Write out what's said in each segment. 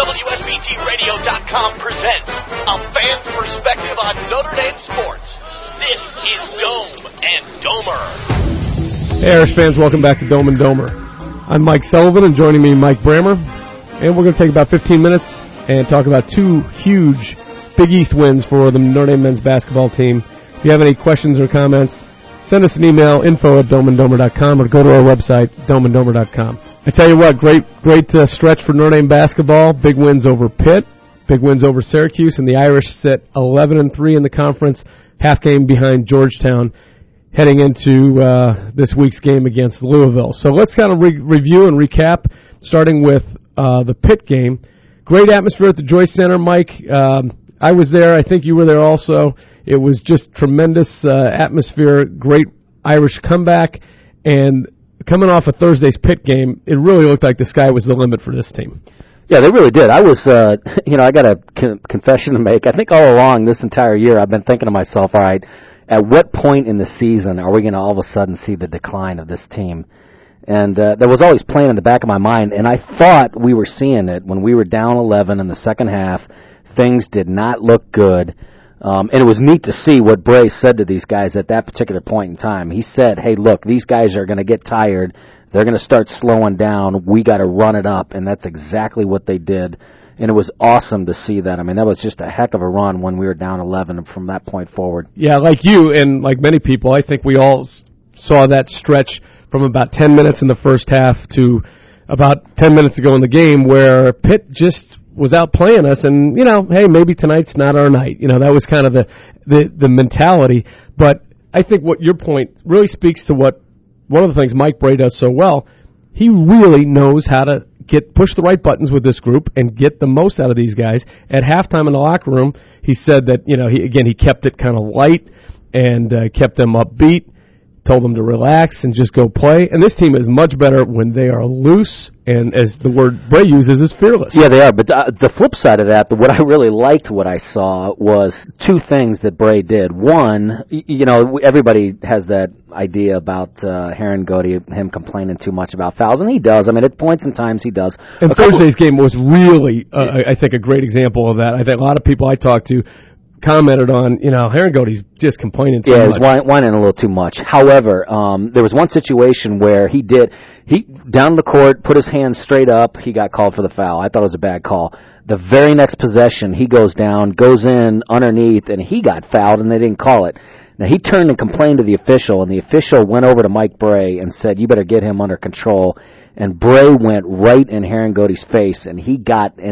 WSBTradio.com presents A Fan's Perspective on Notre Dame Sports. This is Dome and Domer. Hey, Irish fans, welcome back to Dome and Domer. I'm Mike Sullivan, and joining me, Mike Brammer. And we're going to take about 15 minutes and talk about two huge Big East wins for the Notre Dame men's basketball team. If you have any questions or comments, send us an email, info@domeanddomer.com, or go to our website, domeanddomer.com. I tell you what, great stretch for Notre Dame basketball. Big wins over Pitt, big wins over Syracuse, and the Irish sit 11-3 in the conference, half game behind Georgetown, heading into this week's game against Louisville. So let's kind of review and recap, starting with the Pitt game. Great atmosphere at the Joyce Center, Mike. I was there. I think you were there also. It was just tremendous atmosphere, great Irish comeback, and coming off of Thursday's Pitt game, it really looked like the sky was the limit for this team. Yeah, they really did. I was, I got a confession to make. I think all along this entire year I've been thinking to myself, all right, at what point in the season are we going to all of a sudden see the decline of this team? And that was always playing in the back of my mind, and I thought we were seeing it when we were down 11 in the second half. Things did not look good. And it was neat to see what Bray said to these guys at that particular point in time. He said, hey, look, these guys are going to get tired. They're going to start slowing down. We got to run it up, and that's exactly what they did. And it was awesome to see that. I mean, that was just a heck of a run when we were down 11 from that point forward. Yeah, like you and like many people, I think we all saw that stretch from about 10 minutes in the first half to about 10 minutes ago in the game where Pitt just was out playing us, and, hey, maybe tonight's not our night. That was kind of the mentality. But I think what your point really speaks to what one of the things Mike Bray does so well. He really knows how to push the right buttons with this group and get the most out of these guys. At halftime in the locker room, he said that, he kept it kind of light and kept them upbeat, told them to relax and just go play. And this team is much better when they are loose and, as the word Bray uses, is fearless. Yeah, they are. But the flip side of that, what I really liked what I saw was two things that Bray did. One, everybody has that idea about Herangody, him complaining too much about fouls, and he does. I mean, at points and times he does. And Thursday's game was really, I think, a great example of that. I think a lot of people I talked to commented on, Herangody's just complaining too much. Yeah, he was whining a little too much. However, there was one situation where he down the court, put his hands straight up, he got called for the foul. I thought it was a bad call. The very next possession, he goes down, goes in underneath, and he got fouled, and they didn't call it. Now, he turned and complained to the official, and the official went over to Mike Bray and said, you better get him under control. And Bray went right in Herangody's face, and he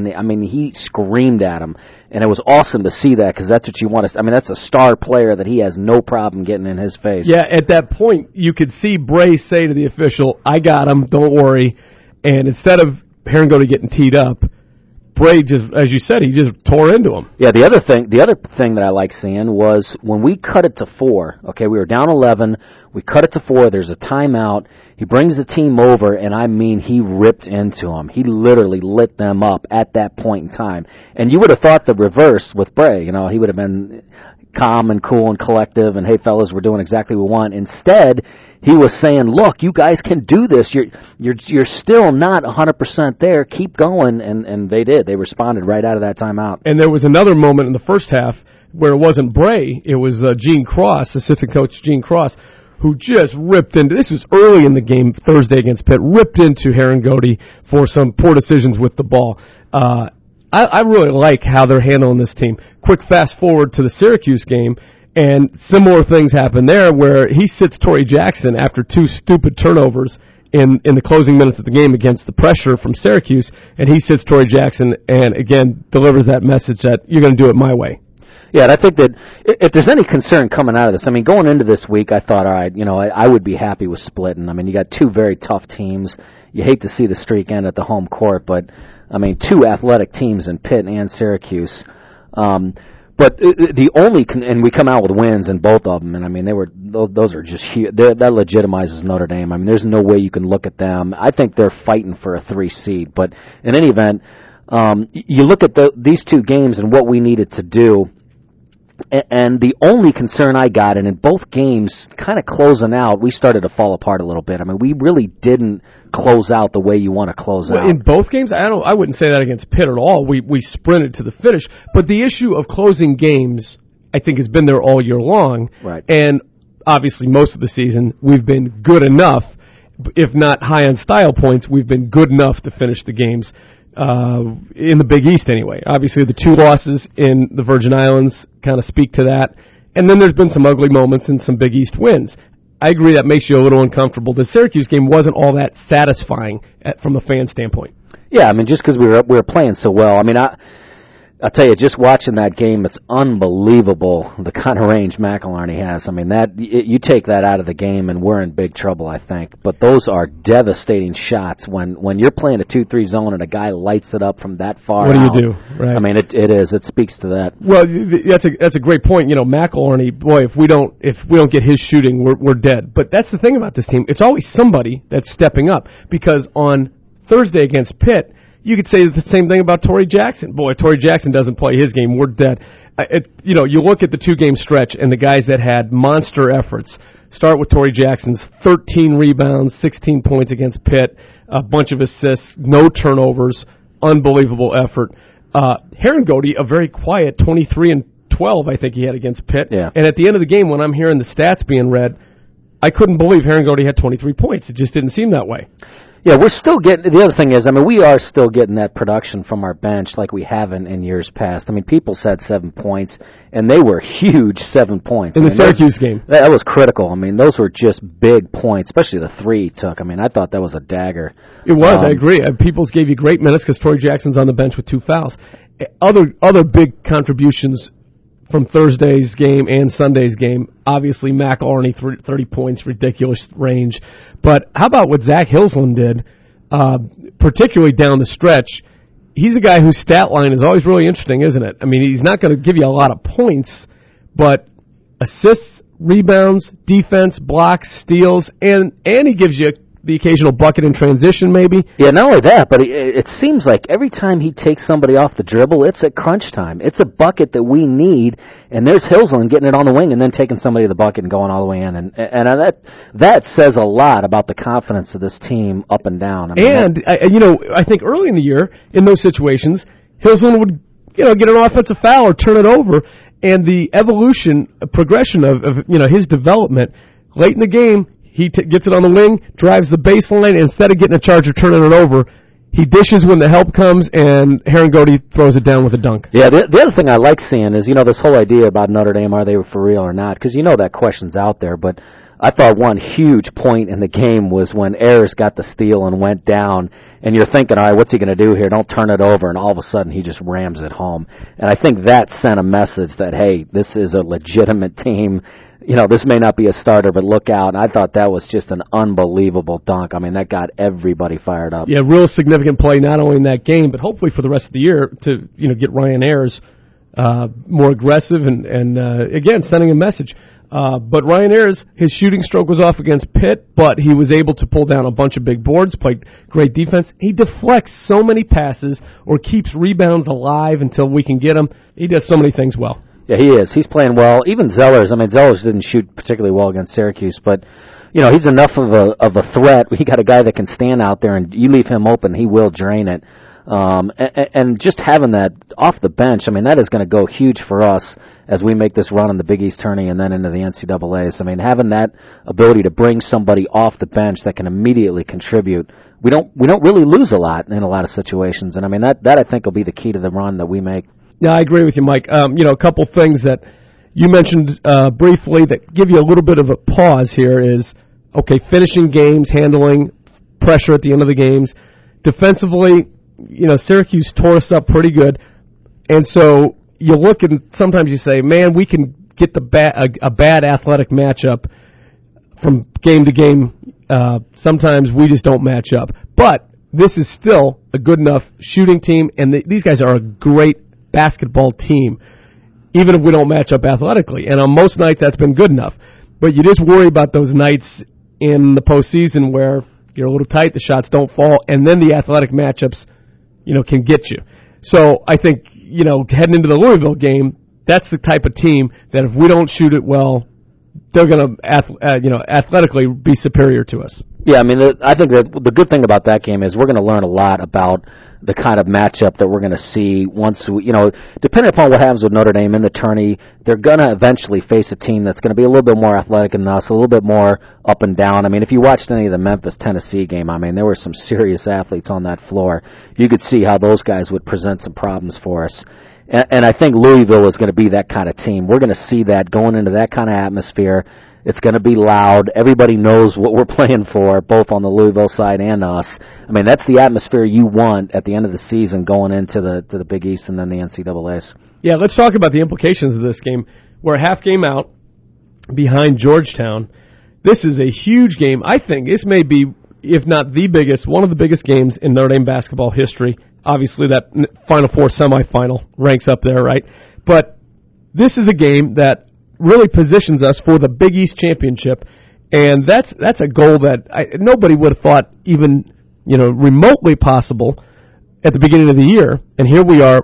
screamed at him. And it was awesome to see that, because that's what you want to. I mean, that's a star player that he has no problem getting in his face. Yeah, at that point, you could see Bray say to the official, I got him, don't worry. And instead of Herangody getting teed up, Bray just, as you said, he just tore into him. Yeah, the other thing that I like seeing was when we cut it to 4, okay, we were down 11, we cut it to 4, there's a timeout, he brings the team over, and I mean, he ripped into them. He literally lit them up at that point in time. And you would have thought the reverse with Bray, he would have been calm and cool and collective, and hey, fellas, we're doing exactly what we want. Instead, he was saying, look, you guys can do this. You're still not 100% there. Keep going, and they did. They responded right out of that timeout. And there was another moment in the first half where it wasn't Bray. It was Gene Cross, assistant coach Gene Cross, who just ripped into, this was early in the game Thursday against Pitt, ripped into Herangody for some poor decisions with the ball. I really like how they're handling this team. Quick fast forward to the Syracuse game, and similar things happen there where he sits Torrey Jackson after 2 stupid turnovers in the closing minutes of the game against the pressure from Syracuse, and he sits Torrey Jackson and, again, delivers that message that you're going to do it my way. Yeah, and I think that if there's any concern coming out of this, I mean, going into this week, I thought, all right, I would be happy with splitting. I mean, you got 2 very tough teams. You hate to see the streak end at the home court, but, 2 athletic teams in Pitt and Syracuse. But the only, and we come out with wins in both of them, and those are just huge. That legitimizes Notre Dame. There's no way you can look at them. I think they're fighting for a 3 seed, but in any event, you look at these 2 games and what we needed to do. And the only concern I got, and in both games, kind of closing out, we started to fall apart a little bit. I mean, we really didn't close out the way you want to close out. In both games, I wouldn't say that against Pitt at all. We sprinted to the finish. But the issue of closing games, I think, has been there all year long. Right. And obviously, most of the season, we've been good enough, if not high on style points, we've been good enough to finish the games in the Big East anyway. Obviously, the 2 losses in the Virgin Islands kind of speak to that. And then there's been some ugly moments and some Big East wins. I agree that makes you a little uncomfortable. The Syracuse game wasn't all that satisfying from a fan standpoint. Yeah, I mean, just because we were playing so well. I mean, I'll tell you, just watching that game, it's unbelievable the kind of range McIlharney has. I mean, you take that out of the game and we're in big trouble, I think. But those are devastating shots when you're playing a 2-3 zone and a guy lights it up from that far out. What do you do? Right. I mean, it speaks to that. Well, that's a great point. You know, McIlharney, boy, if we don't get his shooting, we're dead. But that's the thing about this team. It's always somebody that's stepping up, because on Thursday against Pitt, you could say the same thing about Torrey Jackson. Boy, if Torrey Jackson doesn't play his game, we're dead. You look at the 2-game stretch and the guys that had monster efforts. Start with Torrey Jackson's 13 rebounds, 16 points against Pitt, a bunch of assists, no turnovers, unbelievable effort. Herringody, a very quiet 23 and 12, I think he had against Pitt. Yeah. And at the end of the game, when I'm hearing the stats being read, I couldn't believe Herringody had 23 points. It just didn't seem that way. Yeah, we're still getting, the other thing is, I mean, we are still getting that production from our bench like we haven't in years past. I mean, Peoples had 7 points, and they were huge 7 points. In the Syracuse game. That was critical. I mean, those were just big points, especially the 3 he took. I mean, I thought that was a dagger. It was, I agree. Peoples gave you great minutes because Torrey Jackson's on the bench with 2 fouls. Other big contributions from Thursday's game and Sunday's game, obviously McIlharney, 30 points, ridiculous range. But how about what Zach Hilsland did, particularly down the stretch? He's a guy whose stat line is always really interesting, isn't it? I mean, he's not going to give you a lot of points, but assists, rebounds, defense, blocks, steals, and he gives you the occasional bucket in transition, maybe. Yeah, not only that, but it seems like every time he takes somebody off the dribble, it's at crunch time. It's a bucket that we need, and there's Hilsland getting it on the wing and then taking somebody to the bucket and going all the way in. And that says a lot about the confidence of this team up and down. I mean, I think early in the year, in those situations, Hilsland would get an offensive foul or turn it over, and the progression of his development late in the game, he gets it on the wing, drives the baseline, and instead of getting a charge or turning it over, he dishes when the help comes, and Herringody throws it down with a dunk. Yeah, the other thing I like seeing is, this whole idea about Notre Dame, are they for real or not? Because that question's out there, but I thought one huge point in the game was when Ayers got the steal and went down, and you're thinking, all right, what's he going to do here? Don't turn it over, and all of a sudden he just rams it home. And I think that sent a message that, hey, this is a legitimate team. This may not be a starter, but look out. And I thought that was just an unbelievable dunk. I mean, that got everybody fired up. Yeah, real significant play, not only in that game, but hopefully for the rest of the year to, get Ryan Ayers more aggressive and again, sending a message. But Ryan Ayers, his shooting stroke was off against Pitt, but he was able to pull down a bunch of big boards, played great defense. He deflects so many passes or keeps rebounds alive until we can get him. He does so many things well. Yeah, he is. He's playing well. Even Zellers. I mean, Zellers didn't shoot particularly well against Syracuse, but he's enough of a threat. We got a guy that can stand out there, and you leave him open, he will drain it. And just having that off the bench, I mean, that is going to go huge for us as we make this run in the Big East tourney and then into the NCAAs. I mean, having that ability to bring somebody off the bench that can immediately contribute, we don't really lose a lot in a lot of situations. And I mean, that I think will be the key to the run that we make. Yeah, I agree with you, Mike. A couple things that you mentioned briefly that give you a little bit of a pause here is, okay, finishing games, handling pressure at the end of the games. Defensively, Syracuse tore us up pretty good. And so you look and sometimes you say, man, we can get a bad athletic matchup from game to game. Sometimes we just don't match up. But this is still a good enough shooting team, and these guys are a great basketball team, even if we don't match up athletically. And on most nights, that's been good enough. But you just worry about those nights in the postseason where you're a little tight, the shots don't fall, and then the athletic matchups, can get you. So I think, heading into the Louisville game, that's the type of team that if we don't shoot it well, they're going to athletically be superior to us. Yeah, I mean, I think that the good thing about that game is we're going to learn a lot about the kind of matchup that we're going to see once we, depending upon what happens with Notre Dame in the tourney, they're going to eventually face a team that's going to be a little bit more athletic than us, a little bit more up and down. I mean, if you watched any of the Memphis-Tennessee game, I mean, there were some serious athletes on that floor. You could see how those guys would present some problems for us. And I think Louisville is going to be that kind of team. We're going to see that going into that kind of atmosphere. It's going to be loud. Everybody knows what we're playing for, both on the Louisville side and us. I mean, that's the atmosphere you want at the end of the season going into the Big East and then the NCAAs. Yeah, let's talk about the implications of this game. We're a half game out behind Georgetown. This is a huge game. I think this may be, if not the biggest, one of the biggest games in Notre Dame basketball history. Obviously, that Final Four semifinal ranks up there, right? But this is a game that really positions us for the Big East championship, and that's a goal that nobody would have thought even remotely possible at the beginning of the year, and here we are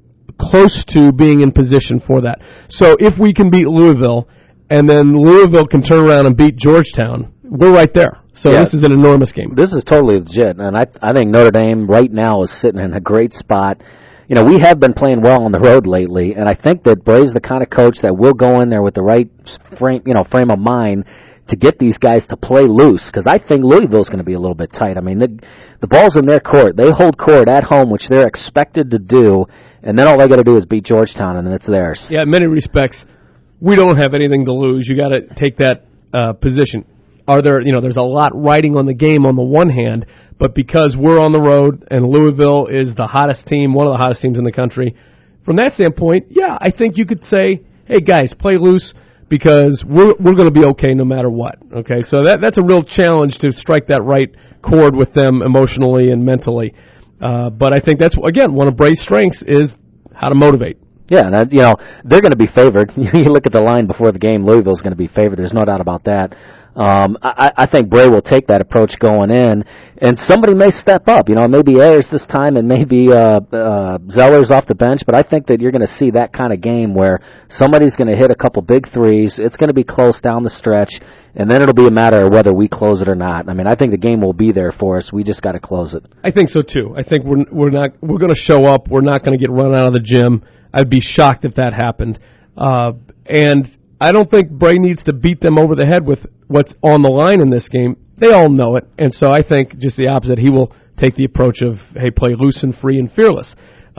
close to being in position for that. So if we can beat Louisville, and then Louisville can turn around and beat Georgetown, we're right there. So This is an enormous game. This is totally legit, and I think Notre Dame right now is sitting in a great spot. We have been playing well on the road lately, and I think that Bray's the kind of coach that will go in there with the right frame of mind to get these guys to play loose, because I think Louisville's going to be a little bit tight. I mean, the ball's in their court. They hold court at home, which they're expected to do, and then all they got to do is beat Georgetown, and then it's theirs. Yeah, in many respects, we don't have anything to lose. You got to take that position. There's a lot riding on the game on the one hand, but because we're on the road and Louisville is the hottest team, one of the hottest teams in the country, from that standpoint, yeah, I think you could say, hey guys, play loose because we're going to be okay no matter what. Okay, so that's a real challenge to strike that right chord with them emotionally and mentally. But I think that's, again, one of Bray's strengths is how to motivate. Yeah, and they're going to be favored. You look at the line before the game, Louisville's going to be favored. There's no doubt about that. I think Bray will take that approach going in, and somebody may step up. Maybe Ayers this time, and maybe Zeller's off the bench. But I think that you're going to see that kind of game where somebody's going to hit a couple big threes. It's going to be close down the stretch, and then it'll be a matter of whether we close it or not. I mean, I think the game will be there for us. We just got to close it. I think so too. I think we're going to show up. We're not going to get run out of the gym. I'd be shocked if that happened. And I don't think Bray needs to beat them over the head with what's on the line in this game. They all know it, and so I think just the opposite. He will take the approach of, hey, play loose and free and fearless.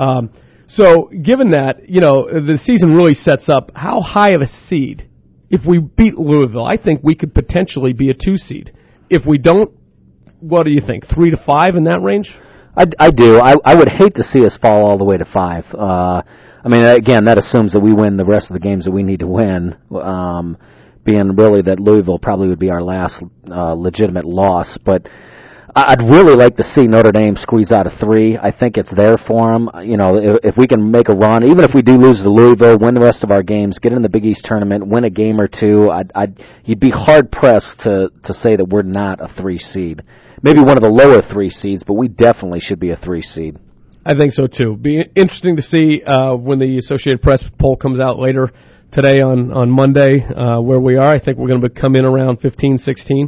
So given that, the season really sets up how high of a seed. If we beat Louisville, I think we could potentially be a 2 seed. If we don't, what do you think, 3 to 5 in that range? I do. I would hate to see us fall all the way to 5. I mean, again, that assumes that we win the rest of the games that we need to win, being really that Louisville probably would be our last legitimate loss. But I'd really like to see Notre Dame squeeze out a 3. I think it's there for them. If we can make a run, even if we do lose to Louisville, win the rest of our games, get in the Big East tournament, win a game or two, you'd be hard-pressed to say that we're not a 3 seed. Maybe one of the lower 3 seeds, but we definitely should be a 3 seed. I think so, too. Be interesting to see when the Associated Press poll comes out later today on Monday where we are. I think we're going to come in around 15, 16.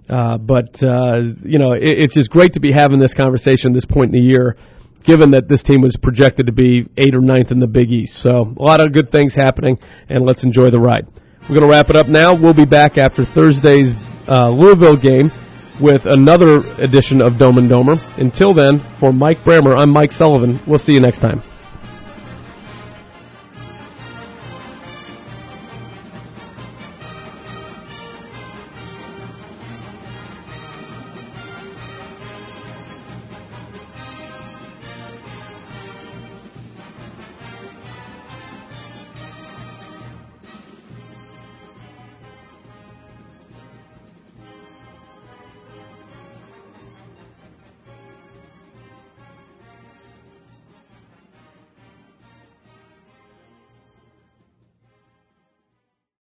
It's just great to be having this conversation this point in the year, given that this team was projected to be 8th or 9th in the Big East. So a lot of good things happening, and let's enjoy the ride. We're going to wrap it up now. We'll be back after Thursday's Louisville game with another edition of Dome and Domer. Until then, for Mike Brammer, I'm Mike Sullivan. We'll see you next time.